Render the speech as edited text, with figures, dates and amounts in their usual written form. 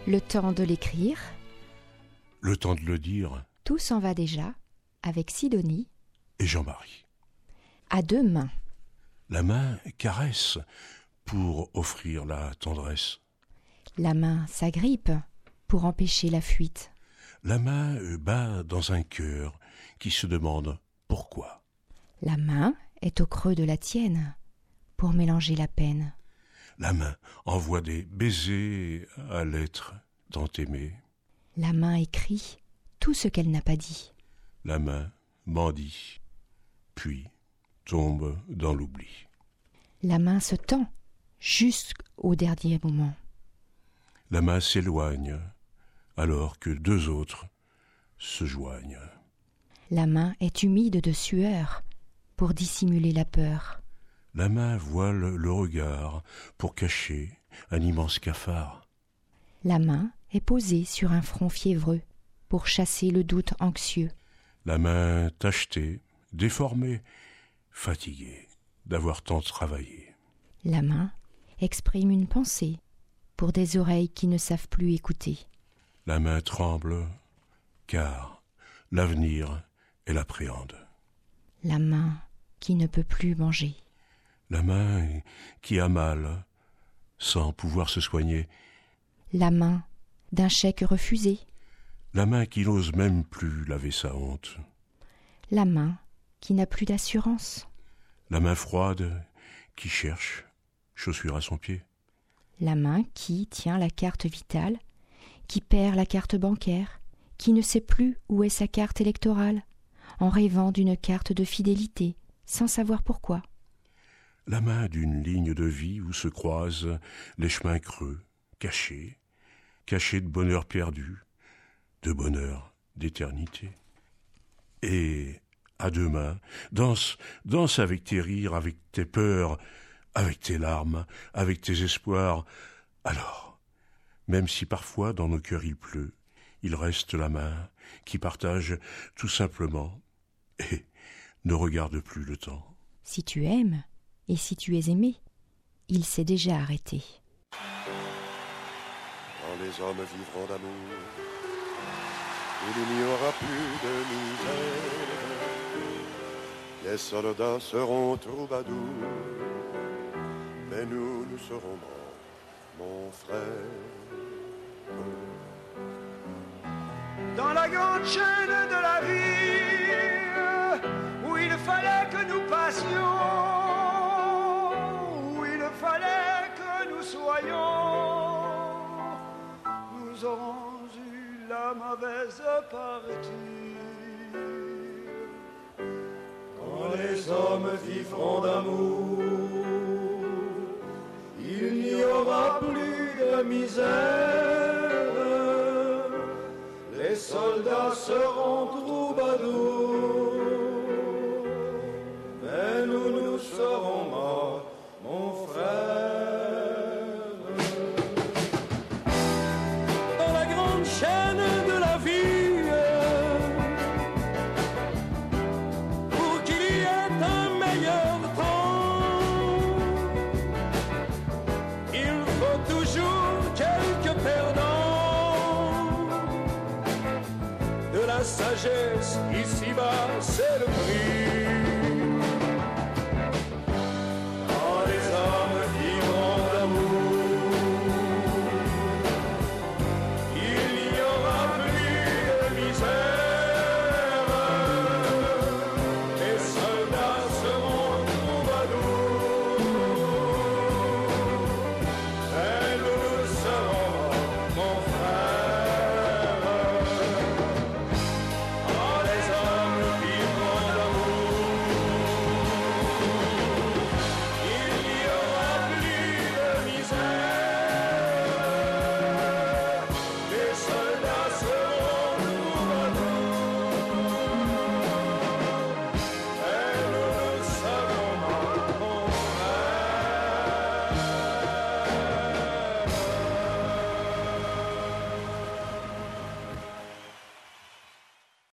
Le temps de l'écrire, Le temps de le dire, tout s'en va déjà, avec Sidonie, et Jean-Marie. à deux mains. La main caresse pour offrir la tendresse. La main s'agrippe pour empêcher la fuite. La main bat dans un cœur qui se demande pourquoi. La main est au creux de la tienne pour mélanger la peine. La main envoie des baisers à l'être tant aimé. La main écrit tout ce qu'elle n'a pas dit. La main mendie, puis tombe dans l'oubli. La main se tend jusqu'au dernier moment. La main s'éloigne alors que deux autres se joignent. La main est humide de sueur pour dissimuler la peur. La main voile le regard pour cacher un immense cafard. La main est posée sur un front fiévreux pour chasser le doute anxieux. La main tachetée, déformée, fatiguée d'avoir tant travaillé. La main exprime une pensée pour des oreilles qui ne savent plus écouter. La main tremble car l'avenir elle appréhende. La main qui ne peut plus manger. La main qui a mal sans pouvoir se soigner. La main d'un chèque refusé. La main qui n'ose même plus laver sa honte. La main qui n'a plus d'assurance. La main froide qui cherche chaussure à son pied. La main qui tient la carte vitale, qui perd la carte bancaire, qui ne sait plus où est sa carte électorale, en rêvant d'une carte de fidélité, sans savoir pourquoi. La main d'une ligne de vie où se croisent les chemins creux, cachés de bonheur perdu, de bonheur d'éternité. Et à deux mains, danse avec tes rires, avec tes peurs, avec tes larmes, avec tes espoirs. Alors, même si parfois dans nos cœurs il pleut, il reste la main qui partage tout simplement et ne regarde plus le temps. Si tu aimes et si tu es aimé, il s'est déjà arrêté. Quand les hommes vivront d'amour, il n'y aura plus de misère. Les soldats seront troubadours, mais nous serons morts, mon frère. Dans la grande chaîne de la vie, où il fallait que nous passions, où il fallait que nous soyons, nous aurons eu la mauvaise partie. Quand les hommes vivront d'amour, il n'y aura plus de misère. Les soldats seront troubadours, mais nous serons morts, mon frère. Dans la grande chaîne de la vie, pour qu'il y ait un meilleur temps, il faut toujours quelques perdants. De la sagesse ici-bas, c'est le prix.